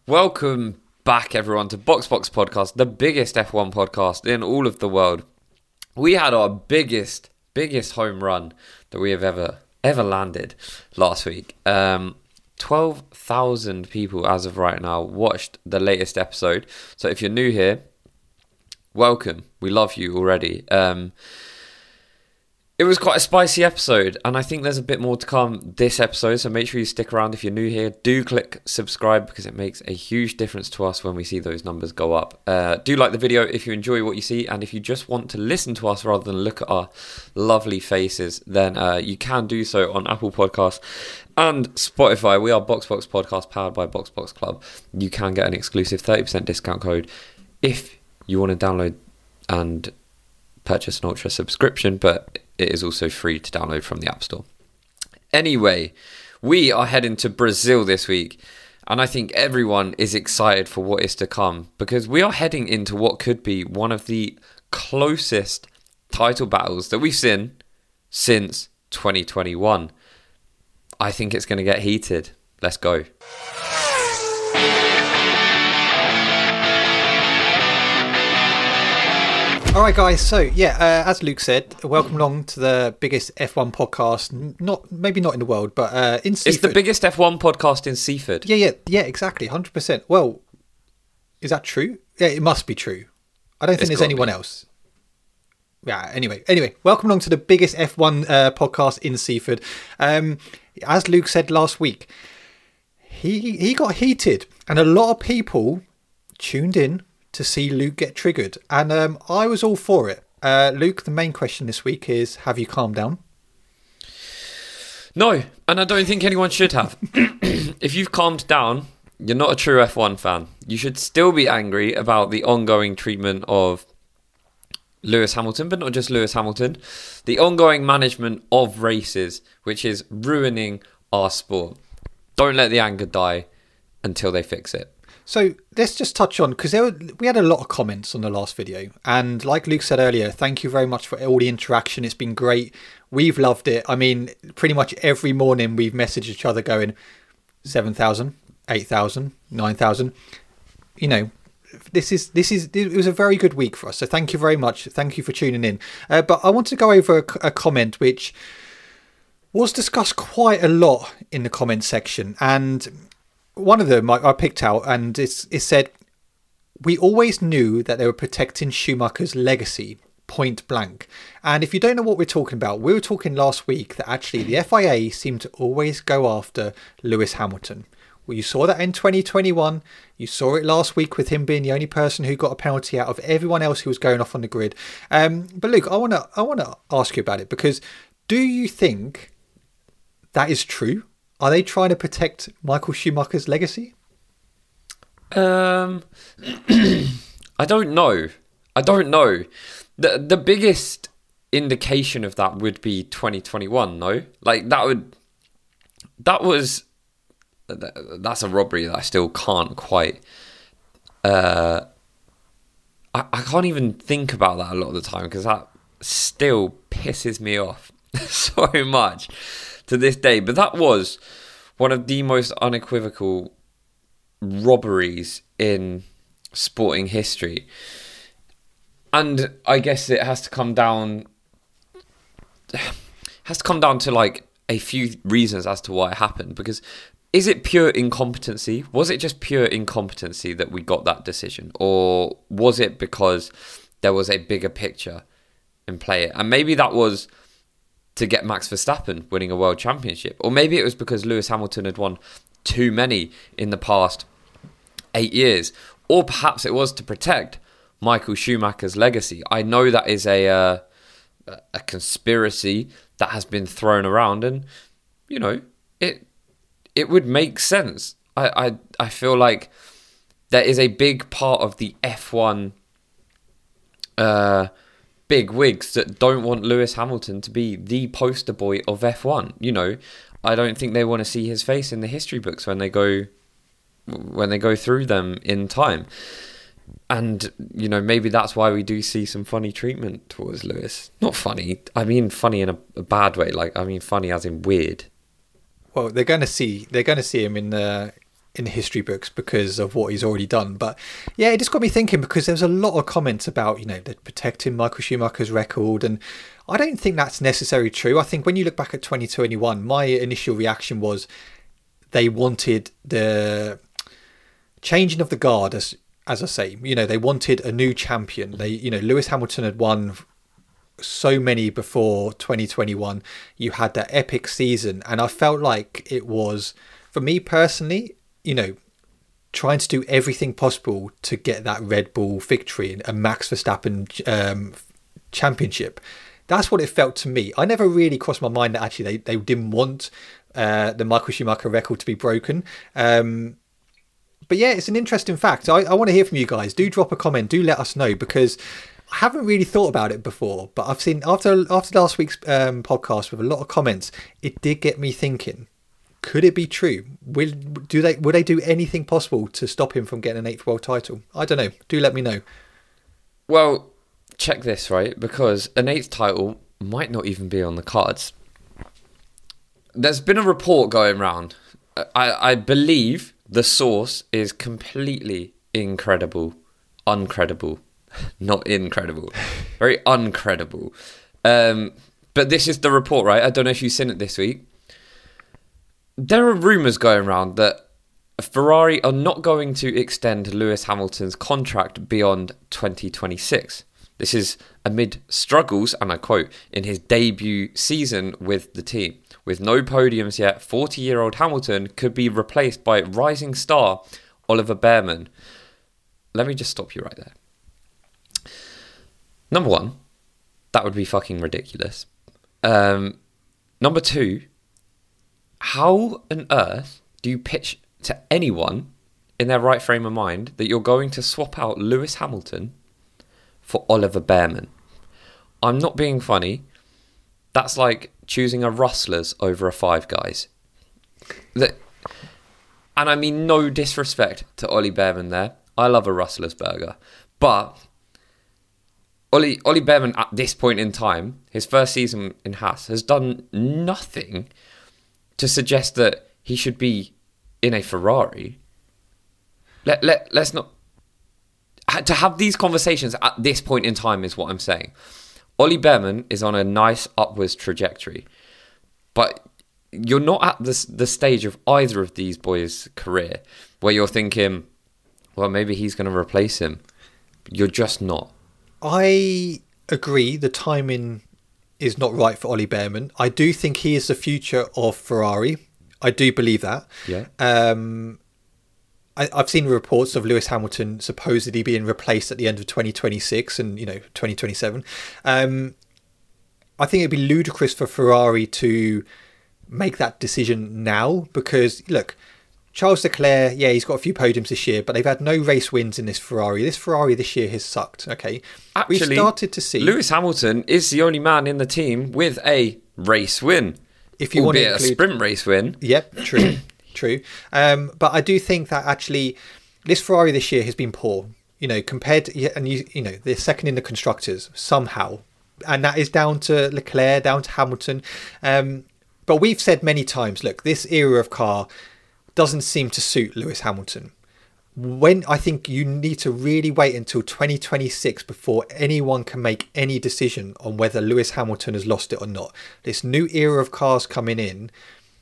Welcome back, everyone, to BoxBox Podcast, the biggest F1 podcast in all of the world. We had our biggest home run that we have ever landed last week. 12,000 people as of right now watched the latest episode. So if you're new here, welcome. We love you already. It was quite a spicy episode, and I think there's a bit more to come this episode, so make sure you stick around if you're new here. Do click subscribe because it makes a huge difference to us when we see those numbers go up. Do like the video if you enjoy what you see, and if you just want to listen to us rather than look at our lovely faces, then you can do so on Apple Podcasts and Spotify. We are BoxBox Podcast powered by BoxBox Club. You can get an exclusive 30% discount code if you want to download and purchase an Ultra subscription, but it is also free to download from the App Store. Anyway, we are heading to Brazil this week, and I think everyone is excited for what is to come because we are heading into what could be one of the closest title battles that we've seen since 2021. I think it's going to get heated. Let's go. All right, guys. So, as Luke said, welcome along to the biggest F1 podcast. Maybe not in the world, but in Seaford. It's the biggest F1 podcast in Seaford. Yeah, exactly, 100%. Well, is that true? Yeah, it must be true. I don't think there's anyone else. Yeah. Anyway, welcome along to the biggest F1 podcast in Seaford. As Luke said last week, he got heated, and a lot of people tuned in to see Luke get triggered, and I was all for it. Luke, the main question this week is, have you calmed down? No, and I don't think anyone should have. If you've calmed down, you're not a true F1 fan. You should still be angry about the ongoing treatment of Lewis Hamilton, but not just Lewis Hamilton, the ongoing management of races, which is ruining our sport. Don't let the anger die until they fix it. So let's just touch on, because we had a lot of comments on the last video, and like Luke said earlier, thank you very much for all the interaction. It's been great. We've loved it. I mean, pretty much every morning we've messaged each other going 7,000, 8,000, 9,000. You know, it was a very good week for us. So thank you very much. Thank you for tuning in. But I want to go over a comment which was discussed quite a lot in the comment section, and one of them I picked out, and it said, "We always knew that they were protecting Schumacher's legacy, point blank." And if you don't know what we're talking about, we were talking last week that actually the FIA seemed to always go after Lewis Hamilton. Well, you saw that in 2021. You saw it last week with him being the only person who got a penalty out of everyone else who was going off on the grid. But Luke, I want to ask you about it, because do you think that is true? Are they trying to protect Michael Schumacher's legacy? I don't know. The biggest indication of that would be 2021, no? Like that's a robbery that I still can't quite I can't even think about that a lot of the time, because that still pisses me off so much to this day. But that was one of the most unequivocal robberies in sporting history, and I guess it has to come down to like a few reasons as to why it happened. Because is it pure incompetency? Was it just pure incompetency that we got that decision, or was it because there was a bigger picture in play? And maybe that was to get Max Verstappen winning a world championship. Or maybe it was because Lewis Hamilton had won too many in the past 8 years. Or perhaps it was to protect Michael Schumacher's legacy. I know that is a conspiracy that has been thrown around, and, you know, it would make sense. I feel like there is a big part of the F1 big wigs that don't want Lewis Hamilton to be the poster boy of F1. You know, I don't think they want to see his face in the history books when they go through them in time. And, you know, maybe that's why we do see some funny treatment towards Lewis. Not funny. I mean funny in a bad way. Like, I mean funny as in weird. Well, they're going to see him in the in the history books because of what he's already done. But yeah, it just got me thinking, because there's a lot of comments about, they're protecting Michael Schumacher's record, and I don't think that's necessarily true. I think when you look back at 2021, my initial reaction was they wanted the changing of the guard, as I say. They wanted a new champion. Lewis Hamilton had won so many before 2021. You had that epic season, and I felt like it was, for me personally, trying to do everything possible to get that Red Bull victory and a Max Verstappen championship. That's what it felt to me. I never really crossed my mind that actually they didn't want the Michael Schumacher record to be broken. But yeah, it's an interesting fact. I want to hear from you guys. Do drop a comment. Do let us know, because I haven't really thought about it before. But I've seen after last week's podcast with a lot of comments, it did get me thinking. Could it be true? Would they do anything possible to stop him from getting an 8th world title? I don't know. Do let me know. Well, check this, right? Because an 8th title might not even be on the cards. There's been a report going around. I believe the source is completely uncredible. Not incredible. Very uncredible. But this is the report, right? I don't know if you've seen it this week. There are rumours going around that Ferrari are not going to extend Lewis Hamilton's contract beyond 2026. This is amid struggles, and I quote, in his debut season with the team. With no podiums yet, 40-year-old Hamilton could be replaced by rising star Oliver Bearman. Let me just stop you right there. Number one, that would be fucking ridiculous. Number two, how on earth do you pitch to anyone in their right frame of mind that you're going to swap out Lewis Hamilton for Oliver Bearman? I'm not being funny. That's like choosing a Rustlers over a Five Guys. And I mean no disrespect to Ollie Bearman there. I love a Rustlers burger. But Ollie Bearman at this point in time, his first season in Haas, has done nothing to suggest that he should be in a Ferrari. Let's not... To have these conversations at this point in time is what I'm saying. Ollie Bearman is on a nice upwards trajectory. But you're not at the stage of either of these boys' career where you're thinking, well, maybe he's going to replace him. You're just not. I agree. The timing is not right for Ollie Bearman. I do think he is the future of Ferrari. I do believe that. Yeah. I've seen reports of Lewis Hamilton supposedly being replaced at the end of 2026 and 2027. I think it'd be ludicrous for Ferrari to make that decision now, because look, Charles Leclerc, yeah, he's got a few podiums this year, but they've had no race wins in this Ferrari. This Ferrari this year has sucked, okay? Actually, we've started to see... Lewis Hamilton is the only man in the team with a race win. If you want to include... a sprint race win. Yep, true, true. But I do think that actually this Ferrari this year has been poor, compared to... And, they're second in the constructors, somehow. And that is down to Leclerc, down to Hamilton. But we've said many times, look, this era of car doesn't seem to suit Lewis Hamilton. When I think you need to really wait until 2026 before anyone can make any decision on whether Lewis Hamilton has lost it or not. This new era of cars coming in.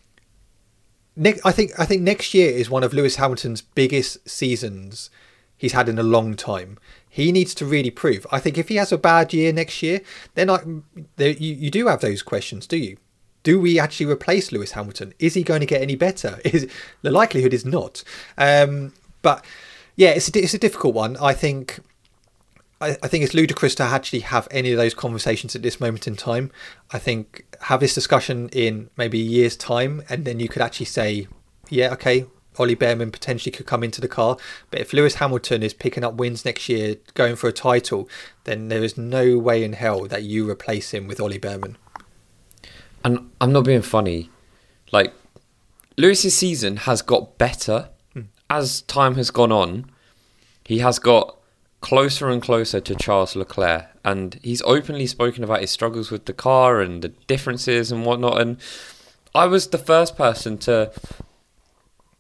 I think next year is one of Lewis Hamilton's biggest seasons he's had in a long time. He needs to really prove. I think if he has a bad year next year, then you do have those questions, do you? Do we actually replace Lewis Hamilton? Is he going to get any better? The likelihood is not. But yeah, it's a difficult one. I think it's ludicrous to actually have any of those conversations at this moment in time. I think have this discussion in maybe a year's time, and then you could actually say, yeah, okay, Ollie Bearman potentially could come into the car. But if Lewis Hamilton is picking up wins next year, going for a title, then there is no way in hell that you replace him with Ollie Bearman. And I'm not being funny. Like, Lewis's season has got better as time has gone on. He has got closer and closer to Charles Leclerc, and he's openly spoken about his struggles with the car and the differences and whatnot. And I was the first person to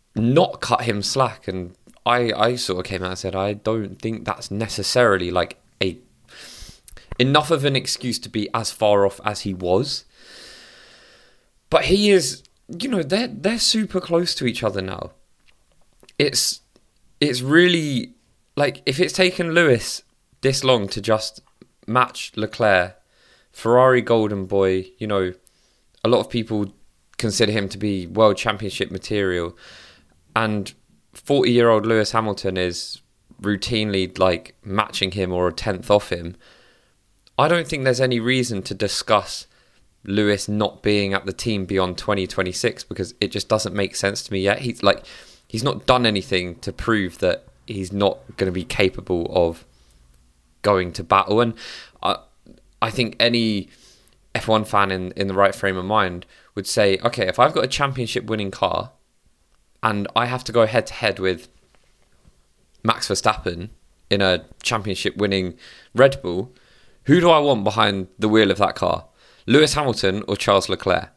not cut him slack. And I sort of came out and said, I don't think that's necessarily like enough of an excuse to be as far off as he was. But he is, they're super close to each other now. It's really, like, if it's taken Lewis this long to just match Leclerc, Ferrari golden boy, a lot of people consider him to be world championship material, and 40-year-old Lewis Hamilton is routinely like matching him or a tenth off him. I don't think there's any reason to discuss Lewis not being at the team beyond 2026, because it just doesn't make sense to me yet. He's not done anything to prove that he's not going to be capable of going to battle. And I think any F1 fan in the right frame of mind would say, okay, if I've got a championship winning car and I have to go head to head with Max Verstappen in a championship winning Red Bull, who do I want behind the wheel of that car? Lewis Hamilton or Charles Leclerc?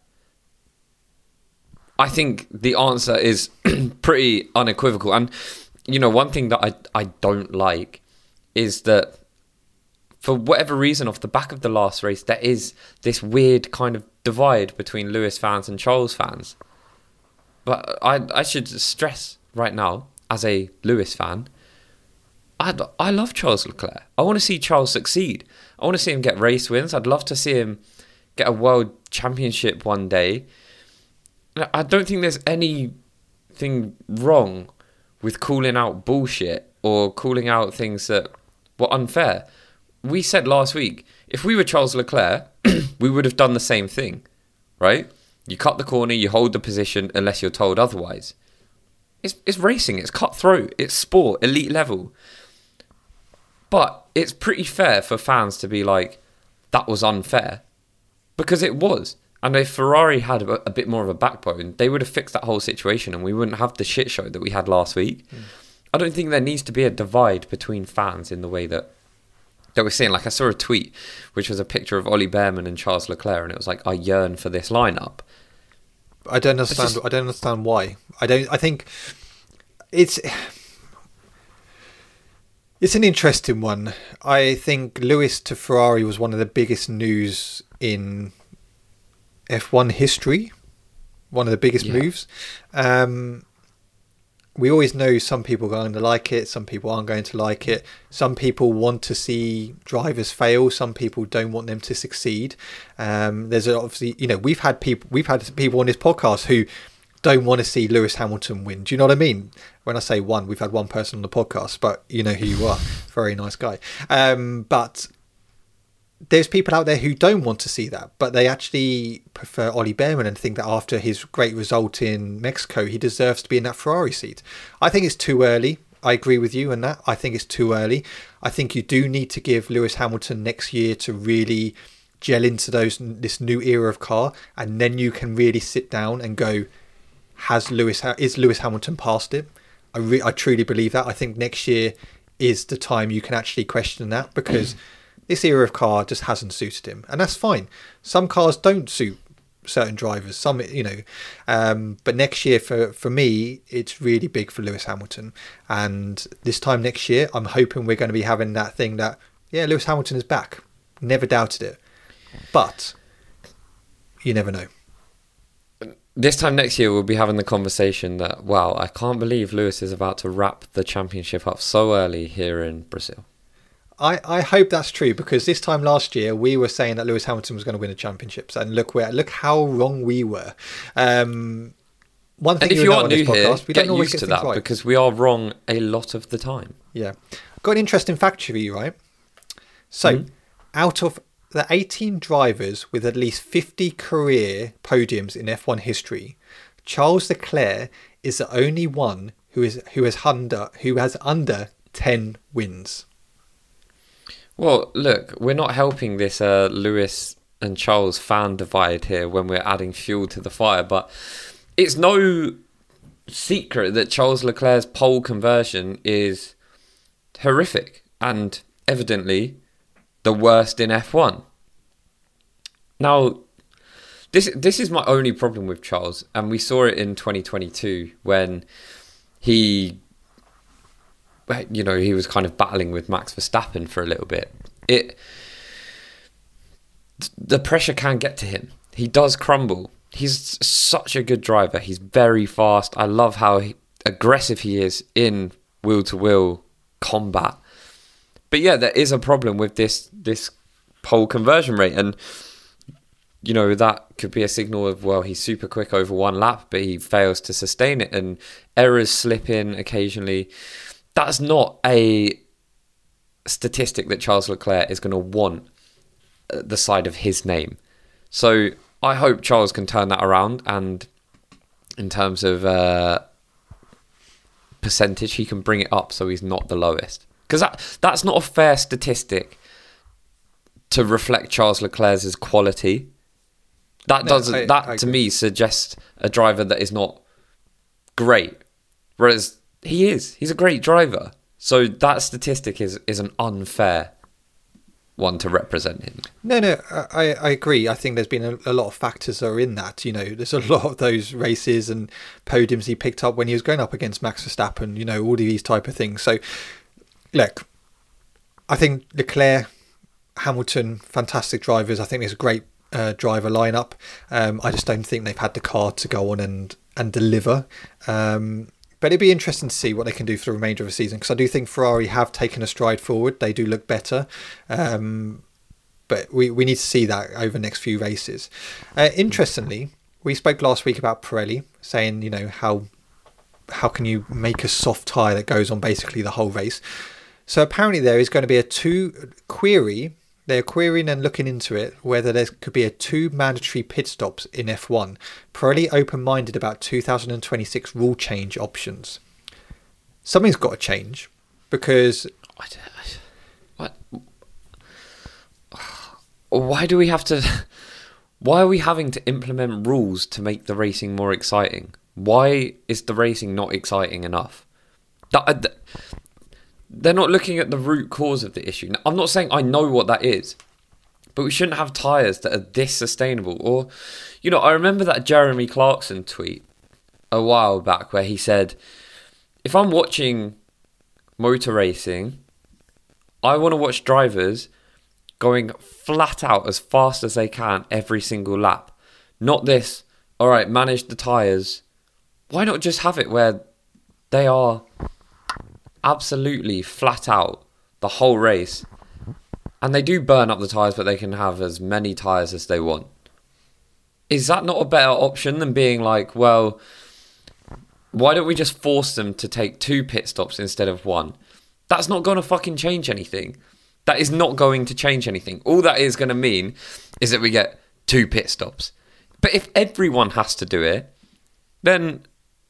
I think the answer is pretty unequivocal. And, one thing that I don't like is that for whatever reason, off the back of the last race, there is this weird kind of divide between Lewis fans and Charles fans. But I should stress right now, as a Lewis fan, I love Charles Leclerc. I want to see Charles succeed. I want to see him get race wins. I'd love to see him get a world championship one day. I don't think there's anything wrong with calling out bullshit or calling out things that were unfair. We said last week, if we were Charles Leclerc, we would have done the same thing, right? You cut the corner, you hold the position unless you're told otherwise. It's racing, it's cutthroat, it's sport, elite level. But it's pretty fair for fans to be like, that was unfair. Because it was. And if Ferrari had a bit more of a backbone, they would have fixed that whole situation and we wouldn't have the shit show that we had last week. I don't think there needs to be a divide between fans in the way that we're seeing. Like, I saw a tweet which was a picture of Ollie Behrman and Charles Leclerc, and it was like, I yearn for this lineup. I don't understand. I don't understand why. I think it's an interesting one. I think Lewis to Ferrari was one of the biggest news in F1 history. One of the biggest moves. We always know some people are going to like it, some people aren't going to like it. Some people want to see drivers fail, some people don't want them to succeed. There's obviously, we've had people on this podcast who don't want to see Lewis Hamilton win. Do you know what I mean? When I say one, we've had one person on the podcast, but you know who you are. Very nice guy. But there's people out there who don't want to see that, but they actually prefer Ollie Behrman and think that after his great result in Mexico, he deserves to be in that Ferrari seat. I think it's too early. I agree with you on that. I think it's too early. I think you do need to give Lewis Hamilton next year to really gel into this new era of car, and then you can really sit down and go, is Lewis Hamilton past it? I truly believe that. I think next year is the time you can actually question that, because this era of car just hasn't suited him, and that's fine. Some cars don't suit certain drivers, but next year for me, it's really big for Lewis Hamilton. And this time next year, I'm hoping we're going to be having that thing that, Lewis Hamilton is back. Never doubted it. But you never know. This time next year, we'll be having the conversation that, wow, I can't believe Lewis is about to wrap the championship up so early here in Brazil. I hope that's true, because this time last year we were saying that Lewis Hamilton was going to win the championships, and look how wrong we were. One thing, and if you are new here, get used to that, because we are wrong a lot of the time. Yeah, got an interesting fact for you, right? So, out of the 18 drivers with at least 50 career podiums in F1 history, Charles Leclerc is the only one who has under 10 wins. Well, look, we're not helping this Lewis and Charles fan divide here when we're adding fuel to the fire, but it's no secret that Charles Leclerc's pole conversion is horrific and evidently the worst in F1. Now, This is my only problem with Charles, and we saw it in 2022 when he was kind of battling with Max Verstappen for a little bit. The pressure can get to him. He does crumble. He's such a good driver. He's very fast. I love how aggressive he is in wheel-to-wheel combat. But yeah, there is a problem with this pole conversion rate, and that could be a signal of, well, he's super quick over one lap, but he fails to sustain it, and errors slip in occasionally. That's not a statistic that Charles Leclerc is going to want at the side of his name. So I hope Charles can turn that around, and in terms of percentage, he can bring it up so he's not the lowest. Because that's not a fair statistic to reflect Charles Leclerc's quality. To me suggests a driver that is not great, whereas he's a great driver. So that statistic is an unfair one to represent him. No, I agree. I think there's been a lot of factors that are in that. There's a lot of those races and podiums he picked up when he was going up against Max Verstappen, all of these type of things. So, look, I think Leclerc, Hamilton, fantastic drivers. I think there's a great driver lineup. I just don't think they've had the car to go on and deliver. But it'd be interesting to see what they can do for the remainder of the season, because I do think Ferrari have taken a stride forward. They do look better. But we need to see that over the next few races. Interestingly, we spoke last week about Pirelli, saying, how can you make a soft tyre that goes on basically the whole race? So apparently there is going to be a query. They're querying and looking into it, whether there could be 2 mandatory pit stops in F1. Pirelli open-minded about 2026 rule change options. Something's got to change, because... What? Why do we have to... Why are we having to implement rules to make the racing more exciting? Why is the racing not exciting enough? They're not looking at the root cause of the issue. Now, I'm not saying I know what that is, but we shouldn't have tyres that are this sustainable. Or, I remember that Jeremy Clarkson tweet a while back where he said, if I'm watching motor racing, I want to watch drivers going flat out as fast as they can every single lap. Not this, all right, manage the tyres. Why not just have it where they are absolutely flat out the whole race, and they do burn up the tyres, but they can have as many tyres as they want? Is that not a better option than being like, well, why don't we just force them to take 2 pit stops instead of 1? That's not going to fucking change anything. That is not going to change anything. All that is going to mean is that we get 2 pit stops. But if everyone has to do it, then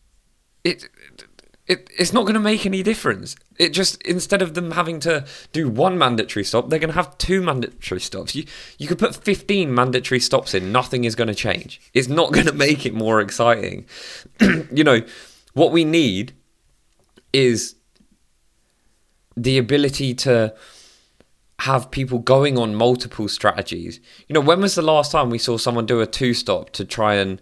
it's not going to make any difference. It just, instead of them having to do 1 mandatory stop, they're going to have 2 mandatory stops. You could put 15 mandatory stops in, nothing is going to change. It's not going to make it more exciting. What we need is the ability to have people going on multiple strategies. When was the last time we saw someone do a 2-stop to try and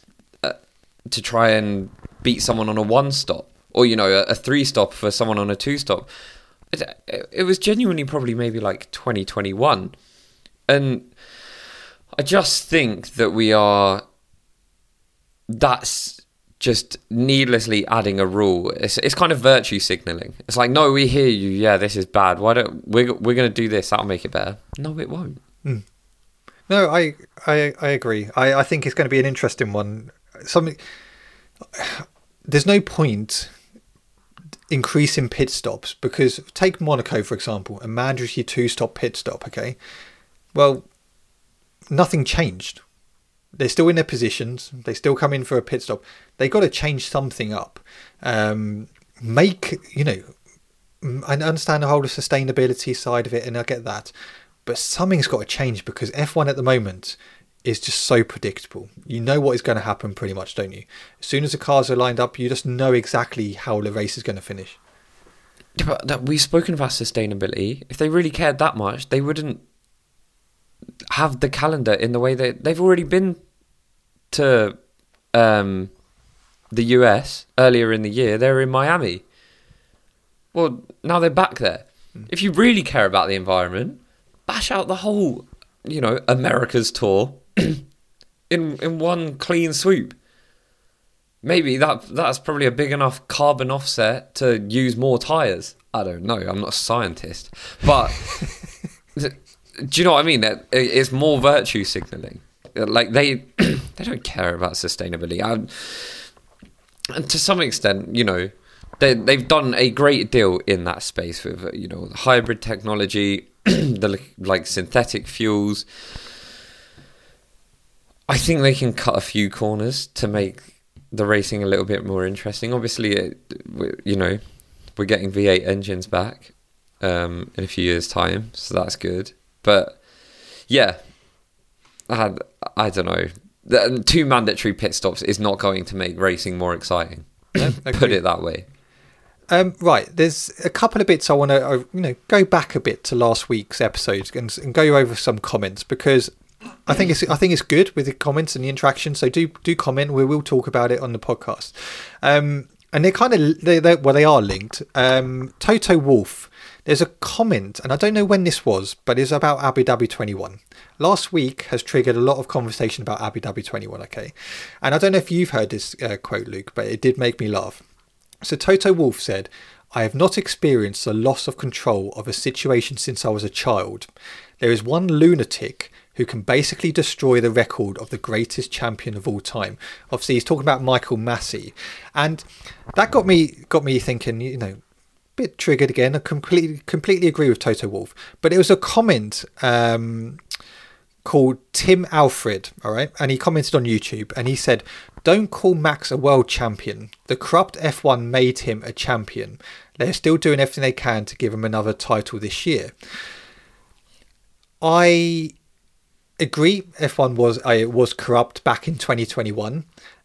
beat someone on a 1-stop? Or, a 3-stop for someone on a 2-stop. It was genuinely probably maybe like 2021. And I just think that that's just needlessly adding a rule. It's kind of virtue signalling. It's like, no, we hear you. Yeah, this is bad. Why don't we're going to do this? That'll make it better. No, it won't. No, I agree. I think it's going to be an interesting one. There's no point increasing pit stops, because take Monaco, for example, a mandatory 2-stop pit stop, okay? Well, nothing changed. They're still in their positions. They still come in for a pit stop. They got to change something up. I understand the whole sustainability side of it, and I get that. But something's got to change, because F1 at the moment is just so predictable. You know what is going to happen pretty much, don't you? As soon as the cars are lined up, you just know exactly how the race is going to finish. Yeah, but we've spoken about sustainability. If they really cared that much, they wouldn't have the calendar in the way that they've already been to the US earlier in the year, they were in Miami. Well, now they're back there. If you really care about the environment, bash out the whole, America's tour in one clean swoop. Maybe that's probably a big enough carbon offset to use more tyres. I don't know. I'm not a scientist. But do you know what I mean? It's more virtue signalling. Like, they don't care about sustainability. And to some extent, they've done a great deal in that space with, hybrid technology, the synthetic fuels. I think they can cut a few corners to make the racing a little bit more interesting. Obviously, we're getting V8 engines back in a few years' time, so that's good. But yeah, I don't know. The 2 mandatory pit stops is not going to make racing more exciting. Put it that way. Right, there's a couple of bits I want to go back a bit to last week's episode and go over some comments, because I think it's good with the comments and the interaction. So do comment. We will talk about it on the podcast. And they're kind of they are linked. Toto Wolf, there's a comment, and I don't know when this was, but it's about Abu Dhabi 21. Last week has triggered a lot of conversation about Abu Dhabi 21. Okay, and I don't know if you've heard this quote, Luke, but it did make me laugh. So Toto Wolf said, "I have not experienced a loss of control of a situation since I was a child. There is one lunatic who can basically destroy the record of the greatest champion of all time." Obviously, he's talking about Michael Massey, and that got me thinking. Bit triggered again. I completely agree with Toto Wolf, but it was a comment called Tim Alfred, all right, and he commented on YouTube, and he said, "Don't call Max a world champion. The corrupt F1 made him a champion. They're still doing everything they can to give him another title this year." I agree. F1 was corrupt back in 2021.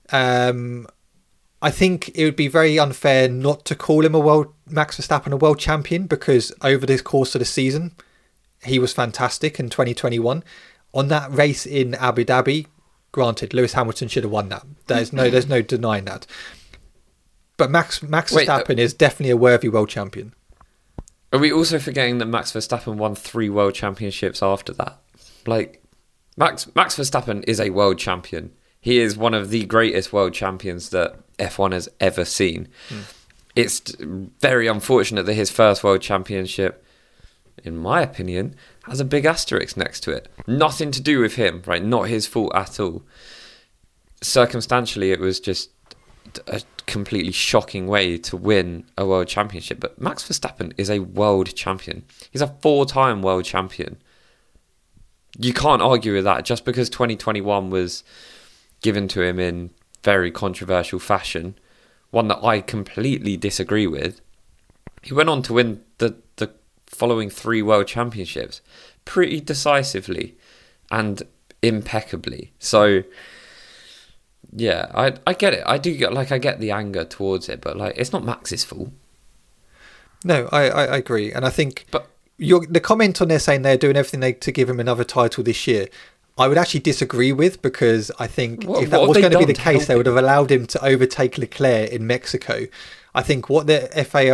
I think it would be very unfair not to call him Max Verstappen a world champion, because over the course of the season, he was fantastic in 2021. On that race in Abu Dhabi, granted, Lewis Hamilton should have won that. There's no denying that. But Max Verstappen is definitely a worthy world champion. Are we also forgetting that Max Verstappen won 3 world championships after that? Like, Max Verstappen is a world champion. He is one of the greatest world champions that F1 has ever seen. It's very unfortunate that his first world championship, in my opinion, has a big asterisk next to it. Nothing to do with him, right? Not his fault at all. Circumstantially, it was just a completely shocking way to win a world championship. But Max Verstappen is a world champion. He's a 4-time world champion. You can't argue with that. Just because 2021 was given to him in very controversial fashion, one that I completely disagree with, he went on to win the following 3 world championships pretty decisively and impeccably. So yeah, I get it. I get the anger towards it, but it's not Max's fault. No, I agree, and I think the comment on there saying they're doing everything to give him another title this year, I would actually disagree with, because I think if that was going to be the case, they would have allowed him to overtake Leclerc in Mexico. I think what the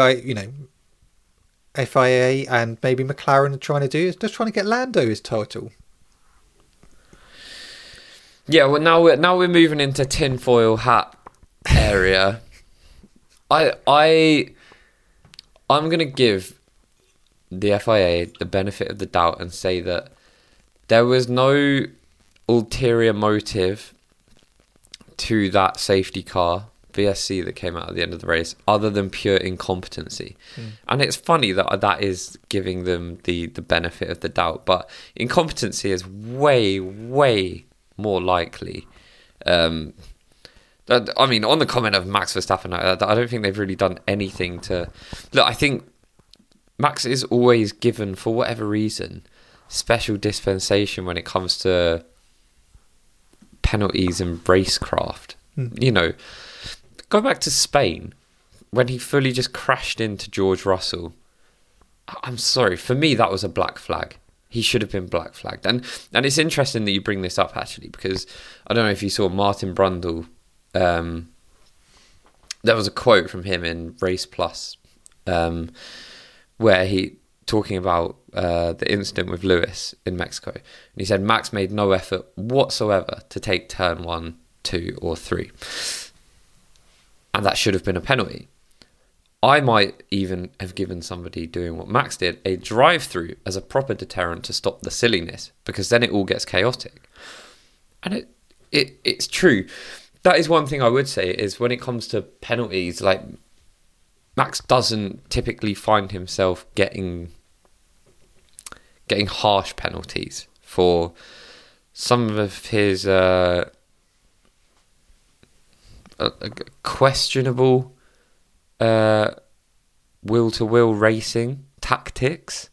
FIA and maybe McLaren are trying to do is just trying to get Lando his title. Yeah, well, now we're moving into tinfoil hat area. I'm going to give the FIA the benefit of the doubt and say that there was no ulterior motive to that safety car VSC that came out at the end of the race other than pure incompetency. And it's funny that is giving them the benefit of the doubt, but incompetency is way, way more likely. I mean, on the comment of Max Verstappen, I don't think they've really done anything to... Look, I think Max is always given, for whatever reason, special dispensation when it comes to penalties and racecraft. Go back to Spain, when he fully just crashed into George Russell. I'm sorry, for me that was a black flag. he should have been black flagged. And it's interesting that you bring this up, actually, because I don't know if you saw Martin Brundle. There was a quote from him in Race Plus where he talking about the incident with Lewis in Mexico. And he said Max made no effort whatsoever to take turn 1, 2 or 3. And that should have been a penalty. I might even have given somebody doing what Max did a drive-through as a proper deterrent to stop the silliness, because then it all gets chaotic. And it's true. That is one thing I would say, is when it comes to penalties, like, Max doesn't typically find himself getting harsh penalties for some of his questionable will-to-will racing tactics.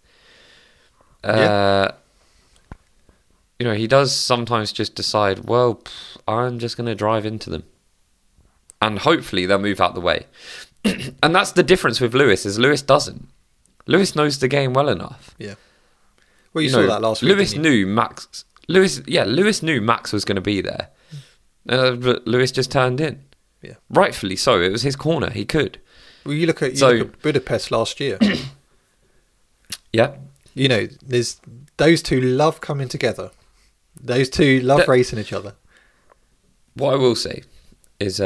He does sometimes just decide, well, I'm just going to drive into them. And hopefully they'll move out the way. And that's the difference with Lewis, is Lewis doesn't. Lewis knows the game well enough. Yeah. Well, you saw that last week. Lewis knew Max was going to be there. But Lewis just turned in. Yeah. Rightfully so. It was his corner. He could. Well, you look at Budapest last year. Yeah. There's those two love coming together. Those two love racing each other. What I will say is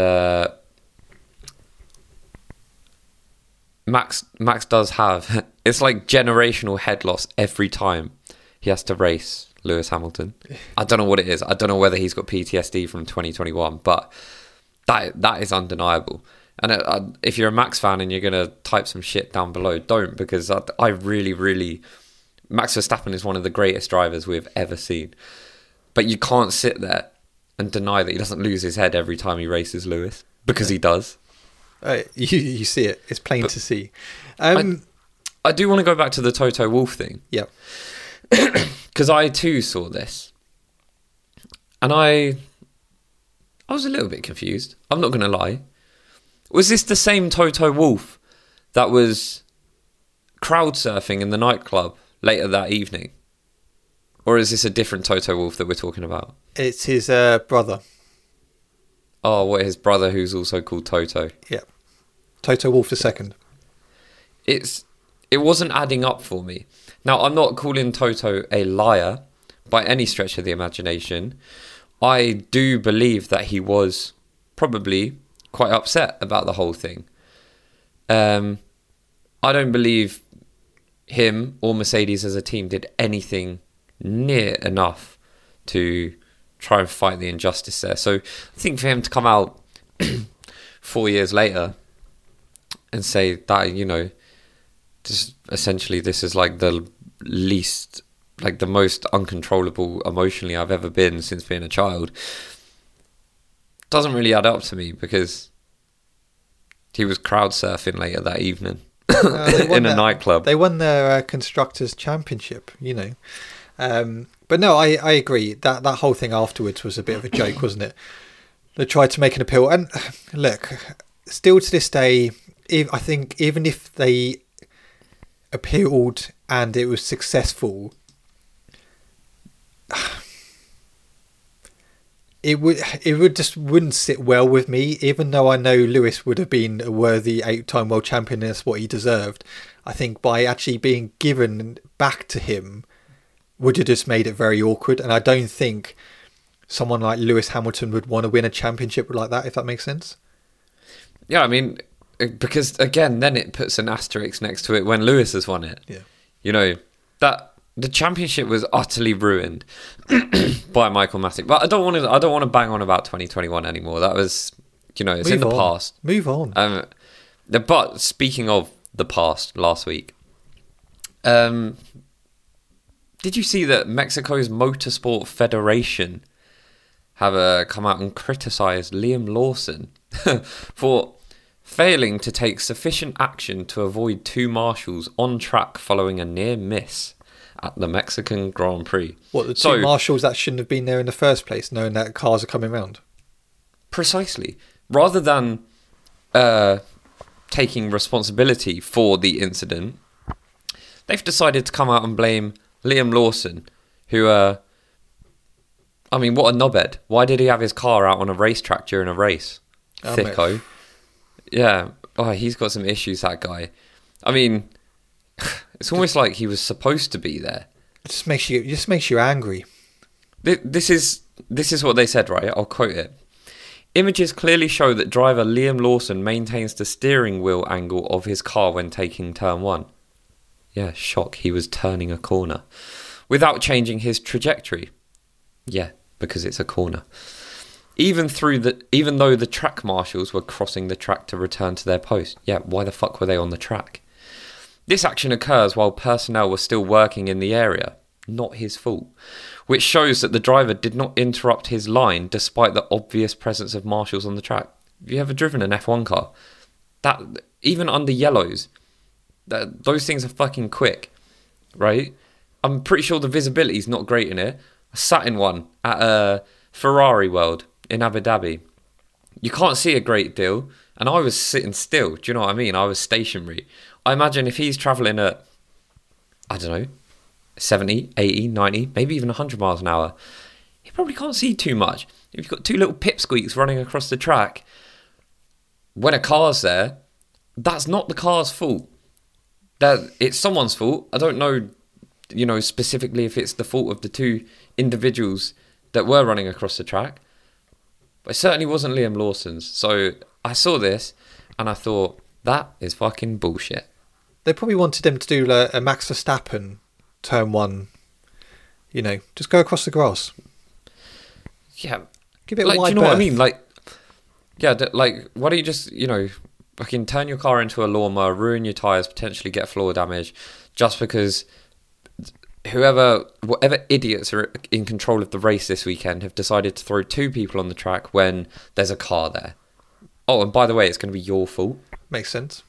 Max does have, it's like generational head loss every time he has to race Lewis Hamilton. I don't know what it is. I don't know whether he's got PTSD from 2021, but that is undeniable. And if you're a Max fan and you're going to type some shit down below, don't, because I really, really... Max Verstappen is one of the greatest drivers we've ever seen. But you can't sit there and deny that he doesn't lose his head every time he races Lewis, because he does. You see it. It's plain to see. I do want to go back to the Toto Wolff thing. Yeah. Because I too saw this. And I was a little bit confused. I'm not going to lie. Was this the same Toto Wolff that was crowd surfing in the nightclub later that evening? Or is this a different Toto Wolff that we're talking about? It's his brother. Oh, what, his brother who's also called Toto? Yeah. Toto Wolff II. It wasn't adding up for me. Now, I'm not calling Toto a liar by any stretch of the imagination. I do believe that he was probably quite upset about the whole thing. I don't believe him or Mercedes as a team did anything near enough to try and fight the injustice there. So I think for him to come out 4 years later and say that, just essentially this is like the least, like the most uncontrollable emotionally I've ever been since being a child, doesn't really add up to me, because he was crowd surfing later that evening in a nightclub. They won their Constructors' Championship, But no, I agree. That whole thing afterwards was a bit of a joke, wasn't it? They tried to make an appeal. And look, still to this day, I think even if they appealed and it was successful, it wouldn't sit well with me, even though I know Lewis would have been a worthy 8-time world champion and that's what he deserved. I think by actually being given back to him would have just made it very awkward, and I don't think someone like Lewis Hamilton would want to win a championship like that, if that makes sense. Yeah, I mean, because again, then it puts an asterisk next to it when Lewis has won it. Yeah. That the championship was utterly ruined by Michael Masick. But I don't want to bang on about 2021 anymore. That was, it's in the past. Move on. But speaking of the past, last week, did you see that Mexico's Motorsport Federation have come out and criticised Liam Lawson for failing to take sufficient action to avoid two marshals on track following a near miss at the Mexican Grand Prix? What, the two marshals that shouldn't have been there in the first place, knowing that cars are coming round? Precisely. Rather than taking responsibility for the incident, they've decided to come out and blame Liam Lawson, who, I mean, what a knobhead. Why did he have his car out on a racetrack during a race? Thicko. Yeah. Oh, he's got some issues, that guy. I mean, it's almost like he was supposed to be there. It just makes you angry. This is what they said, right? I'll quote it. Images clearly show that driver Liam Lawson maintains the steering wheel angle of his car when taking turn 1. Yeah, shock, he was turning a corner. Without changing his trajectory. Yeah, because it's a corner. Even though the track marshals were crossing the track to return to their post. Yeah, why the fuck were they on the track? This action occurs while personnel were still working in the area. Not his fault. Which shows that the driver did not interrupt his line despite the obvious presence of marshals on the track. Have you ever driven an F1 car? That, even under yellows, those things are fucking quick, right? I'm pretty sure the visibility is not great in it. I sat in one at Ferrari World in Abu Dhabi. You can't see a great deal, and I was sitting still. Do you know what I mean? I was stationary. I imagine if he's travelling at, I don't know, 70, 80, 90, maybe even 100 miles an hour, he probably can't see too much. If you've got two little pipsqueaks running across the track, when a car's there, that's not the car's fault. It's someone's fault. I don't know, specifically if it's the fault of the two individuals that were running across the track. But it certainly wasn't Liam Lawson's. So I saw this and I thought, that is fucking bullshit. They probably wanted him to do a Max Verstappen turn 1, just go across the grass. Yeah. Give it a wide do you know berth. what I mean? Why don't you just, fucking turn your car into a lawnmower, ruin your tyres, potentially get floor damage, just because whatever idiots are in control of the race this weekend have decided to throw two people on the track when there's a car there. Oh, and by the way, it's going to be your fault. Makes sense.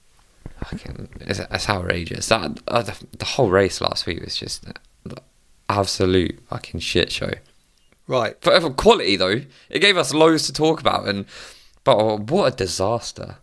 It's outrageous. The whole race last week was just an absolute fucking shit show. Right. For quality, though, it gave us loads to talk about, but what a disaster.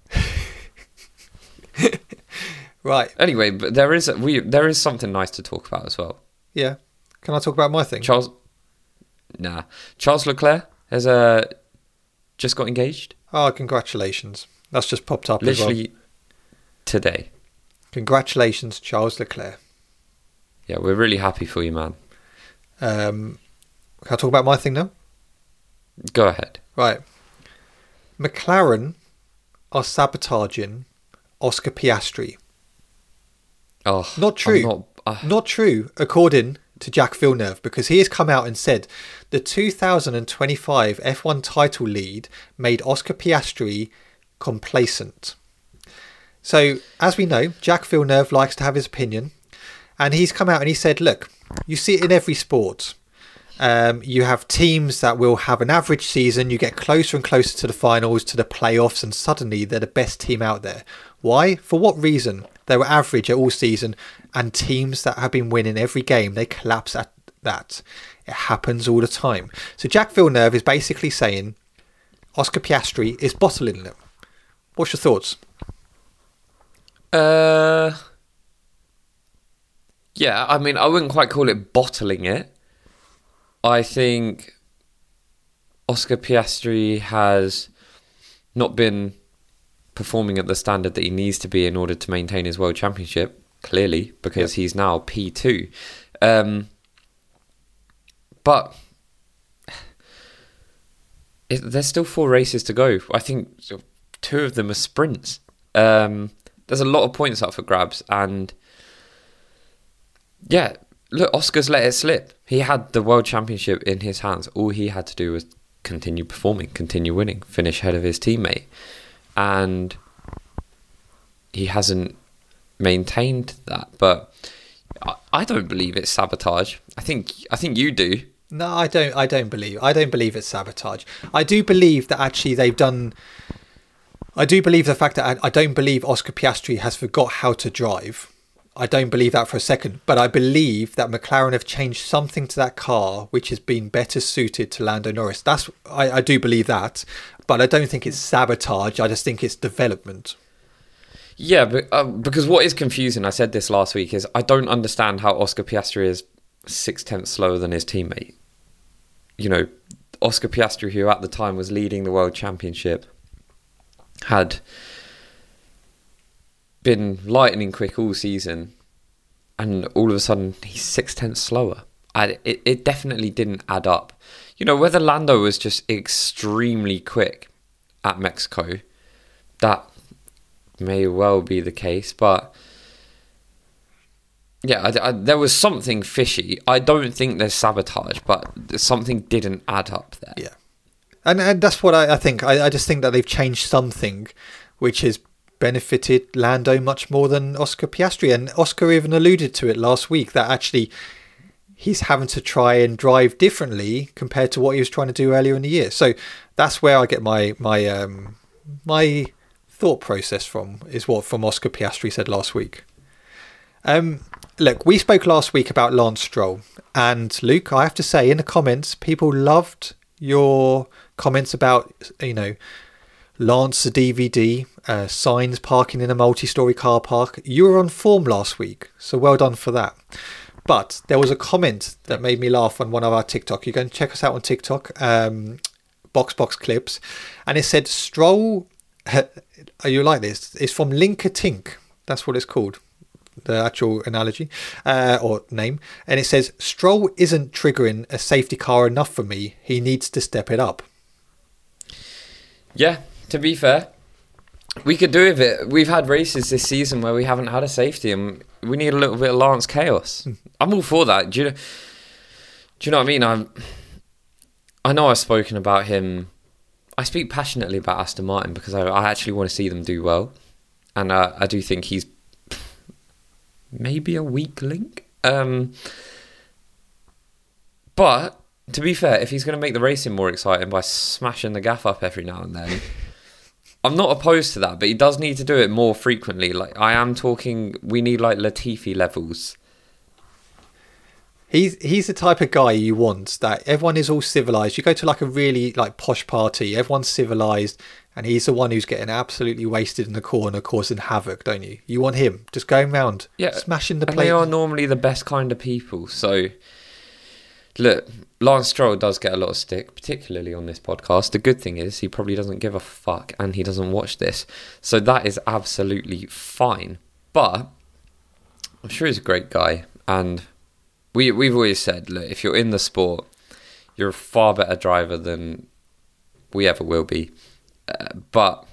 Right. Anyway, but there is something nice to talk about as well. Yeah. Can I talk about my thing? Charles Leclerc has just got engaged. Oh, congratulations. That's just popped up literally as well. Today. Congratulations, Charles Leclerc. Yeah, we're really happy for you, man. Can I talk about my thing now? Go ahead. Right. McLaren are sabotaging Oscar Piastri. Oh, not true. Not true, according to Jacques Villeneuve, because he has come out and said the 2025 F1 title lead made Oscar Piastri complacent. So, as we know, Jacques Villeneuve likes to have his opinion, and he's come out and he said, look, you see it in every sport. You have teams that will have an average season, you get closer and closer to the finals, to the playoffs, and suddenly they're the best team out there. Why? For what reason? They were average at all season, and teams that have been winning every game, they collapse at that. It happens all the time. So Jacques Villeneuve is basically saying Oscar Piastri is bottling them. What's your thoughts? Yeah, I mean, I wouldn't quite call it bottling it. I think Oscar Piastri has not been performing at the standard that he needs to be in order to maintain his world championship, clearly, because he's now P2. But there's still 4 races to go. I think 2 of them are sprints. There's a lot of points up for grabs, and yeah, look, Oscar's let it slip. He had the world championship in his hands. All he had to do was continue performing, continue winning, finish ahead of his teammate. And he hasn't maintained that. But I don't believe it's sabotage. I think you do. No, I don't believe it's sabotage. I do believe that actually they've done. I do believe the fact that I don't believe Oscar Piastri has forgot how to drive. I don't believe that for a second. But I believe that McLaren have changed something to that car which has been better suited to Lando Norris. I do believe that. But I don't think it's sabotage. I just think it's development. Yeah, but because what is confusing, I said this last week, is I don't understand how Oscar Piastri is 6/10 slower than his teammate. You know, Oscar Piastri, who at the time was leading the World Championship, had been lightning quick all season, and all of a sudden he's 6/10 slower. It definitely didn't add up. You know, whether Lando was just extremely quick at Mexico, that may well be the case, but yeah, there was something fishy. I don't think there's sabotage, but something didn't add up there. Yeah, and that's what I think. I just think that they've changed something which has benefited Lando much more than Oscar Piastri, and Oscar even alluded to it last week, that actually he's having to try and drive differently compared to what he was trying to do earlier in the year. So that's where I get my thought process from Oscar Piastri said last week. Look, we spoke last week about Lance Stroll, and Luke, I have to say, in the comments, people loved your comments about, you know, Lance the DVD, signs parking in a multi-storey car park. You were on form last week, so well done for that. But there was a comment that made me laugh on one of our TikTok. You can check us out on TikTok, Box Clips, and it said Stroll. You like this? It's from Linka Tink. That's what it's called, the actual analogy or name. And it says Stroll isn't triggering a safety car enough for me. He needs to step it up. Yeah, to be fair, we could do with it. We've had races this season where we haven't had a safety, and we need a little bit of Lance chaos. I'm all for that. Do you know what I mean? I know I've spoken about him. I speak passionately about Aston Martin because I actually want to see them do well, and I do think he's maybe a weak link. But to be fair, if he's going to make the racing more exciting by smashing the gaff up every now and then, I'm not opposed to that, but he does need to do it more frequently. Like, I am talking, we need like Latifi levels. He's the type of guy you want, that everyone is all civilized. You go to like a really like posh party, everyone's civilized, and he's the one who's getting absolutely wasted in the corner, causing havoc, don't you? You want him just going round, smashing the plate. And they are normally the best kind of people. So, look, Lance Stroll does get a lot of stick, particularly on this podcast. The good thing is he probably doesn't give a fuck, and he doesn't watch this. So that is absolutely fine. But I'm sure he's a great guy, and we've always said, look, if you're in the sport, you're a far better driver than we ever will be. But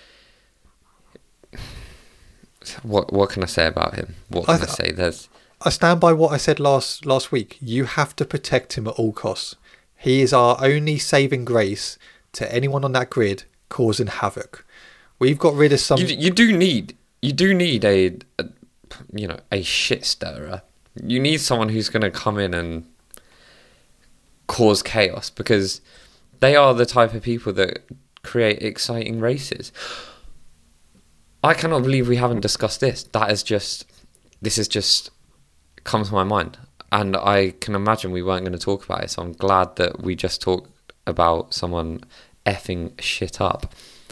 what can I say about him? What can I say? I stand by what I said last week. You have to protect him at all costs. He is our only saving grace to anyone on that grid causing havoc. We've got rid of some. You do need a shit stirrer. You need someone who's going to come in and cause chaos, because they are the type of people that create exciting races. I cannot believe we haven't discussed this. This is just comes to my mind, and I can imagine we weren't going to talk about it, so I'm glad that we just talked about someone effing shit up.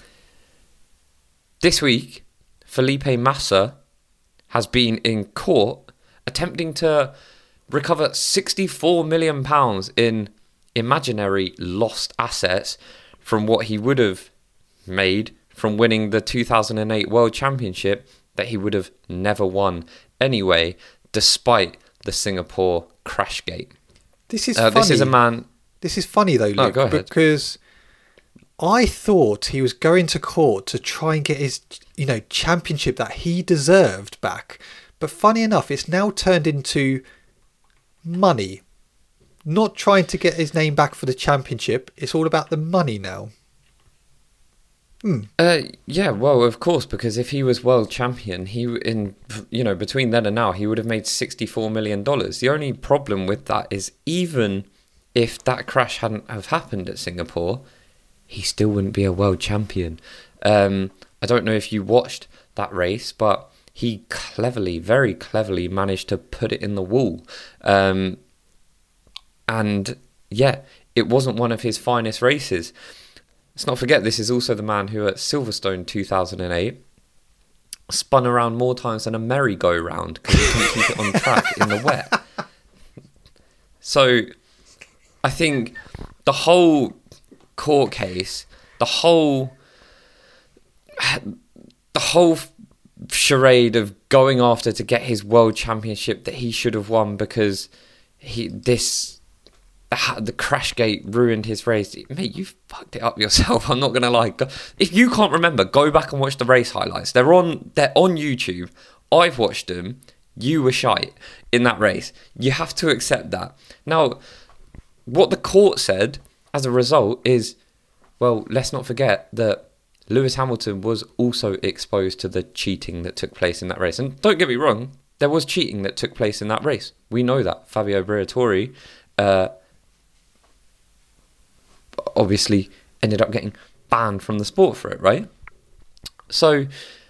This week, Felipe Massa has been in court attempting to recover £64 million in imaginary lost assets from what he would have made from winning the 2008 World Championship that he would have never won anyway, despite the Singapore crash gate. This is funny. This is funny though, Luke, go ahead. Because I thought he was going to court to try and get his, championship that he deserved back. But funny enough, it's now turned into money. Not trying to get his name back for the championship. It's all about the money now. Yeah, well, of course, because if he was world champion, between then and now, he would have made $64 million. The only problem with that is, even if that crash hadn't have happened at Singapore, he still wouldn't be a world champion. I don't know if you watched that race, but he very cleverly managed to put it in the wall. And yeah, it wasn't one of his finest races. Let's not forget, this is also the man who at Silverstone 2008 spun around more times than a merry-go-round because he couldn't keep it on track in the wet. So I think the whole court case, the whole charade of going after to get his world championship that he should have won because the crash gate ruined his race. Mate, you fucked it up yourself. I'm not gonna lie. If you can't remember, go back and watch the race highlights. They're on YouTube. I've watched them. You were shite in that race. You have to accept that. Now, what the court said as a result is, well, let's not forget that Lewis Hamilton was also exposed to the cheating that took place in that race. And don't get me wrong, there was cheating that took place in that race. We know that. Fabio Briatore obviously ended up getting banned from the sport for it, right? So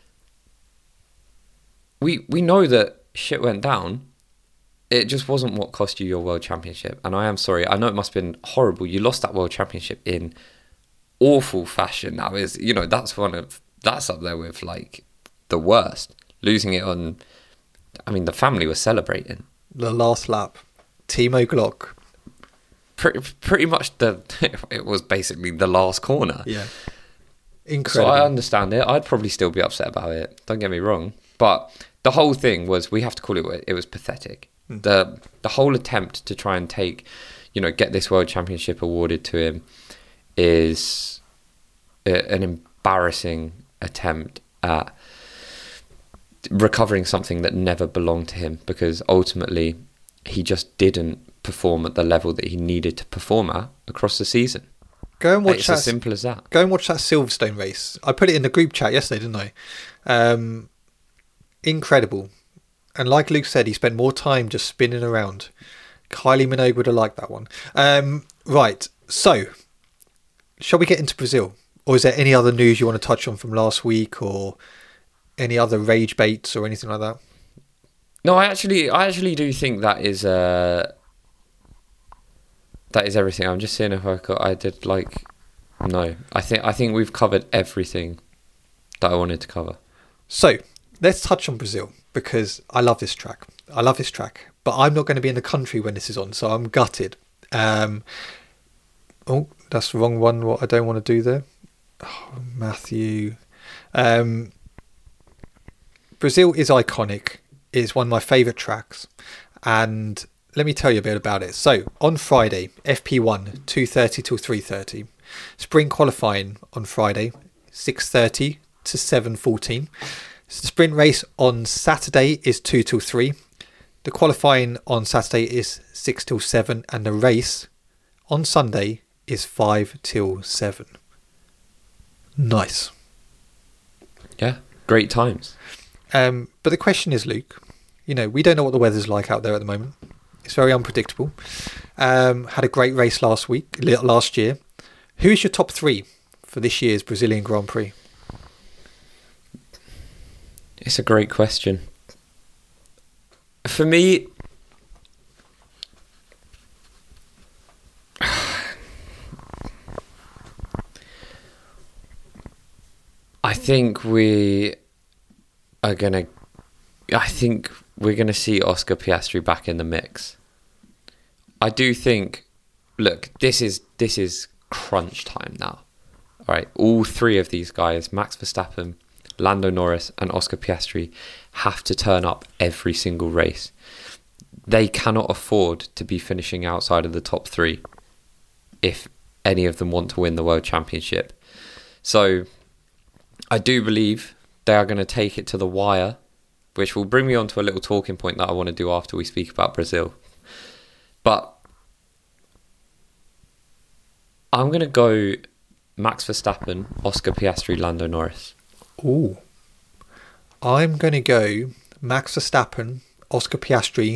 we know that shit went down. It just wasn't what cost you your world championship. And I am sorry. I know it must have been horrible. You lost that world championship in awful fashion. That is, that's up there with like the worst. Losing it on, the family was celebrating. The last lap, Timo Glock. Pretty much it was basically the last corner. Yeah. Incredible. So I understand it. I'd probably still be upset about it. Don't get me wrong. But the whole thing was, we have to call it, it was pathetic. The whole attempt to try and get this world championship awarded to him is an embarrassing attempt at recovering something that never belonged to him, because ultimately he just didn't perform at the level that he needed to perform at across the season. Go and watch it's that. As simple as that. Go and watch that Silverstone race. I put it in the group chat yesterday, didn't I? Incredible. And like Luke said, he spent more time just spinning around. Kylie Minogue would have liked that one. Right, so shall we get into Brazil? Or is there any other news you want to touch on from last week, or any other rage baits or anything like that? No, I actually do think that is everything. I'm just seeing if I think we've covered everything that I wanted to cover. So let's touch on Brazil, because I love this track. But I'm not going to be in the country when this is on, so I'm gutted. Oh, that's the wrong one. What I don't want to do there. Oh, Matthew. Brazil is iconic. It's one of my favourite tracks. And let me tell you a bit about it. So, on Friday, FP1, 2:30 till 3:30. Sprint qualifying on Friday, 6:30 to 7:14. The sprint race on Saturday is 2 till 3. The qualifying on Saturday is 6 till 7. And the race on Sunday is 5 till 7. Nice. Yeah, great times. But the question is, Luke, we don't know what the weather's like out there at the moment. It's very unpredictable. Had a great race last year. Who's your top 3 for this year's Brazilian Grand Prix? It's a great question. For me, I think we're gonna see Oscar Piastri back in the mix. I do think, look, this is crunch time now. All right, all 3 of these guys, Max Verstappen, Lando Norris and Oscar Piastri, have to turn up every single race. They cannot afford to be finishing outside of the top 3 if any of them want to win the World Championship. So I do believe they are going to take it to the wire, which will bring me on to a little talking point that I want to do after we speak about Brazil. But I'm going to go Max Verstappen, Oscar Piastri, Lando Norris. Ooh. I'm going to go Max Verstappen, Oscar Piastri,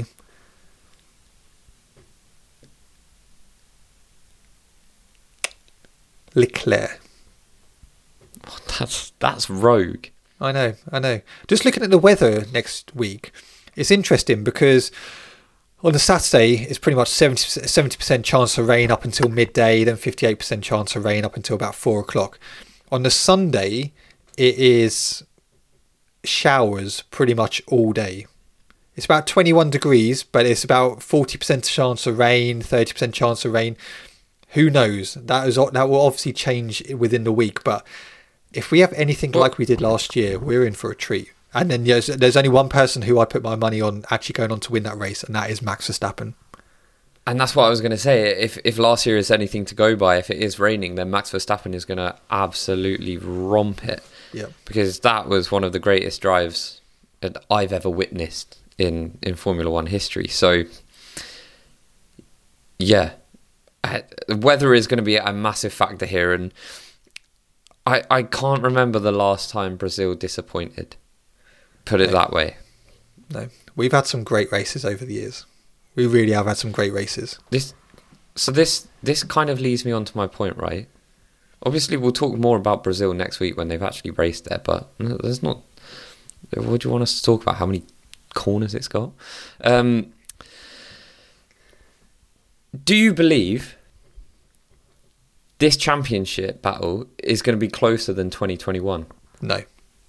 Leclerc. Oh, that's rogue. I know. Just looking at the weather next week, it's interesting because on the Saturday, it's pretty much 70% chance of rain up until midday, then 58% chance of rain up until about 4 o'clock. On the Sunday, it is showers pretty much all day. It's about 21 degrees, but it's about 40% chance of rain, 30% chance of rain. Who knows? That will obviously change within the week. But if we have anything like we did last year, we're in for a treat. And then there's only one person who I put my money on actually going on to win that race, and that is Max Verstappen. And that's what I was going to say. If last year is anything to go by, if it is raining, then Max Verstappen is going to absolutely romp it. Yeah. Because that was one of the greatest drives that I've ever witnessed in Formula One history. So, yeah, weather is going to be a massive factor here. And I can't remember the last time Brazil disappointed. Put it that way. No. We've had some great races over the years. We really have had some great races. This kind of leads me on to my point, right? Obviously, we'll talk more about Brazil next week when they've actually raced there, but there's not... What do you want us to talk about? How many corners it's got? Do you believe this championship battle is going to be closer than 2021? No.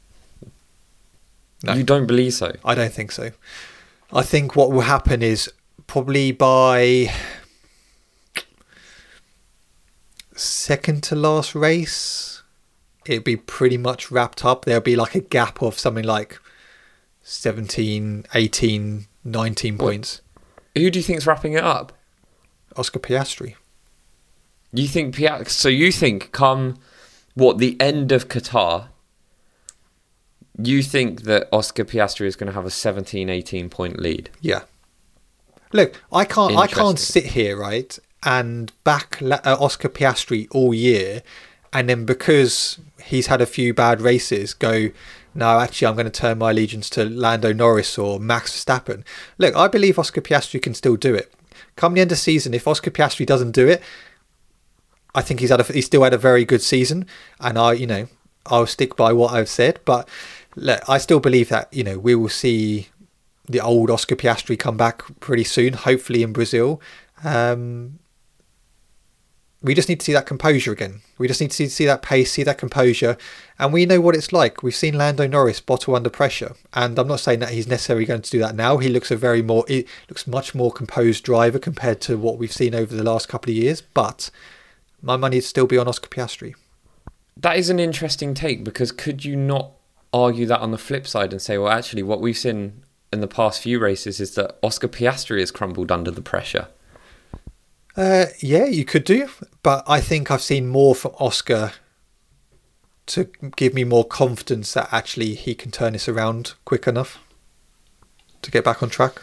You don't believe so? I don't think so. I think what will happen is probably by second to last race, it'd be pretty much wrapped up. There'll be like a gap of something like 17, 18, 19 points. Who do you think's wrapping it up? Oscar Piastri. You think so you think come the end of Qatar, you think that Oscar Piastri is going to have a 17, 18 point lead? Yeah. Look, I can't sit here, right, and back Oscar Piastri all year, and then because he's had a few bad races, go, no, actually, I'm going to turn my allegiance to Lando Norris or Max Verstappen. Look, I believe Oscar Piastri can still do it. Come the end of the season, if Oscar Piastri doesn't do it, I think he's still had a very good season, and I'll stick by what I've said. But look, I still believe that we will see the old Oscar Piastri come back pretty soon, hopefully in Brazil. We just need to see that composure again. We just need to see that pace, see that composure. And we know what it's like. We've seen Lando Norris bottle under pressure. And I'm not saying that he's necessarily going to do that now. He looks much more composed driver compared to what we've seen over the last couple of years. But my money would still be on Oscar Piastri. That is an interesting take, because could you not argue that on the flip side and say, well, actually, what we've seen in the past few races is that Oscar Piastri has crumbled under the pressure? Yeah, you could do, but I think I've seen more from Oscar to give me more confidence that actually he can turn this around quick enough to get back on track.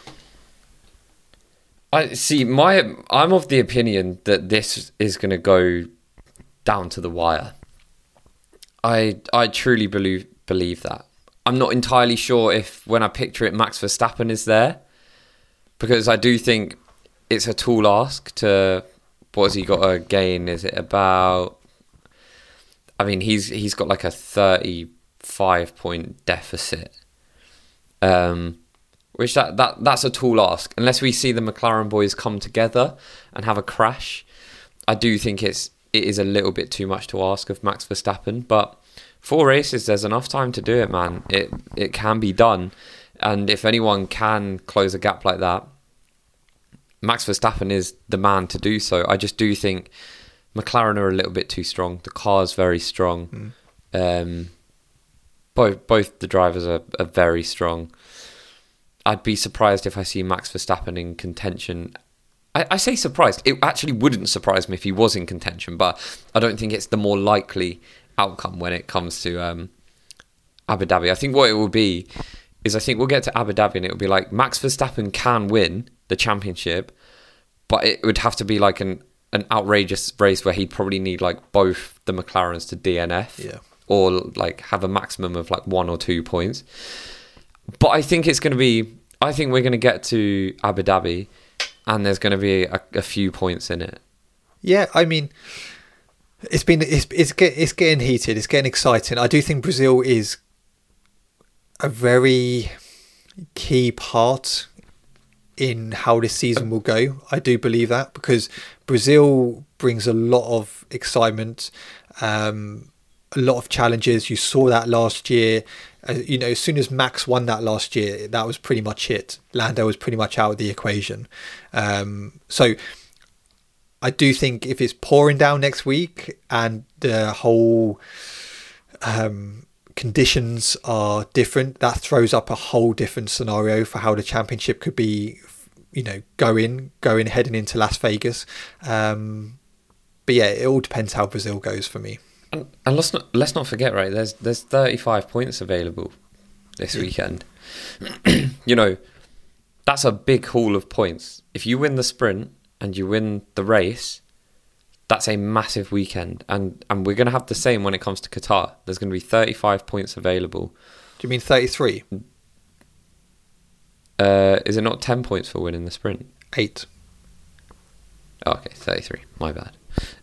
I'm of the opinion that this is going to go down to the wire. I truly believe that. I'm not entirely sure if, when I picture it, Max Verstappen is there, because I do think it's a tall ask to... What has he got to gain? Is it about... I mean, he's got like a 35-point deficit, which that's a tall ask. Unless we see the McLaren boys come together and have a crash, I do think it is a little bit too much to ask of Max Verstappen. But 4 races, there's enough time to do it, man. It can be done. And if anyone can close a gap like that, Max Verstappen is the man to do so. I just do think McLaren are a little bit too strong. The car's very strong. Both the drivers are very strong. I'd be surprised if I see Max Verstappen in contention. I say surprised. It actually wouldn't surprise me if he was in contention, but I don't think it's the more likely outcome when it comes to Abu Dhabi. I think what it will be is, I think we'll get to Abu Dhabi and it will be like Max Verstappen can win the championship, but it would have to be like an outrageous race where he'd probably need like both the McLarens to DNF, or like have a maximum of like 1 or 2 points. But I think we're going to get to Abu Dhabi and there's going to be a few points in it. Yeah, I mean, it's getting heated. It's getting exciting. I do think Brazil is a very key part in how this season will go. I do believe that, because Brazil brings a lot of excitement, a a lot of challenges. You saw that last year. As soon as Max won that last year, that was pretty much it. Lando was pretty much out of the equation. So I do think if it's pouring down next week and the whole conditions are different, that throws up a whole different scenario for how the championship could be, heading into Las Vegas. But yeah, it all depends how Brazil goes for me. And let's not forget, right? There's 35 points available this weekend. That's a big haul of points. If you win the sprint and you win the race, that's a massive weekend. And we're going to have the same when it comes to Qatar. There's going to be 35 points available. Do you mean 33? Is it not 10 points for winning the sprint? 8. Oh, okay, 33. My bad.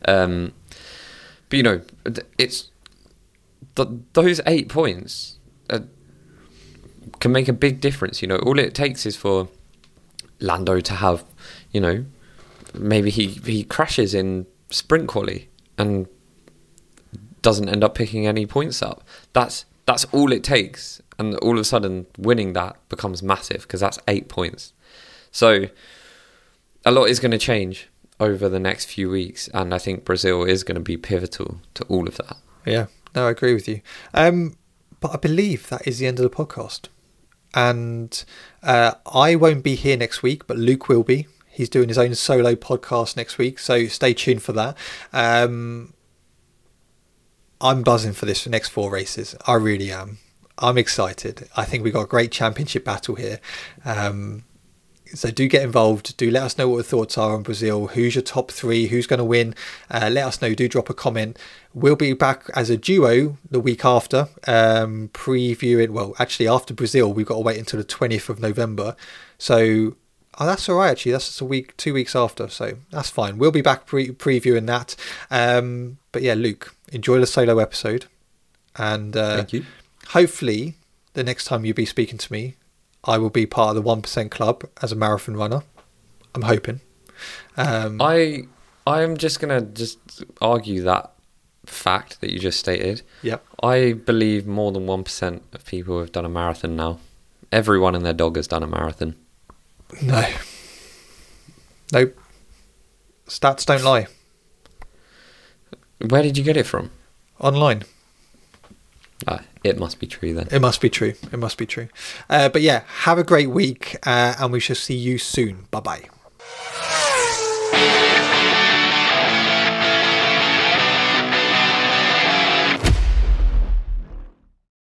But it's those 8 points can make a big difference. All it takes is for Lando to have, maybe he crashes in sprint quali and doesn't end up picking any points up. That's all it takes, and all of a sudden winning that becomes massive because that's 8 points. So a lot is going to change over the next few weeks, and I think Brazil is going to be pivotal to all of that. Yeah, no, I agree with you. But I believe that is the end of the podcast. And I won't be here next week, but Luke will be. He's doing his own solo podcast next week, so stay tuned for that. I'm buzzing for this next 4 races. I really am. I'm excited. I think we've got a great championship battle here. So do get involved. Do let us know what your thoughts are on Brazil. Who's your top 3? Who's going to win? Let us know. Do drop a comment. We'll be back as a duo the week after, previewing. Well, actually, after Brazil, we've got to wait until the 20th of November. So that's all right. Actually, that's just 2 weeks after. So that's fine. We'll be back previewing that. But yeah, Luke, enjoy the solo episode, and thank you. Hopefully, the next time you'll be speaking to me, I will be part of the 1% club as a marathon runner. I'm hoping. I am just going to argue that fact that you just stated. Yep. I believe more than 1% of people have done a marathon now. Everyone and their dog has done a marathon. No. Nope. Stats don't lie. Where did you get it from? Online. It must be true then. It must be true. But yeah, have a great week, and we shall see you soon. Bye-bye.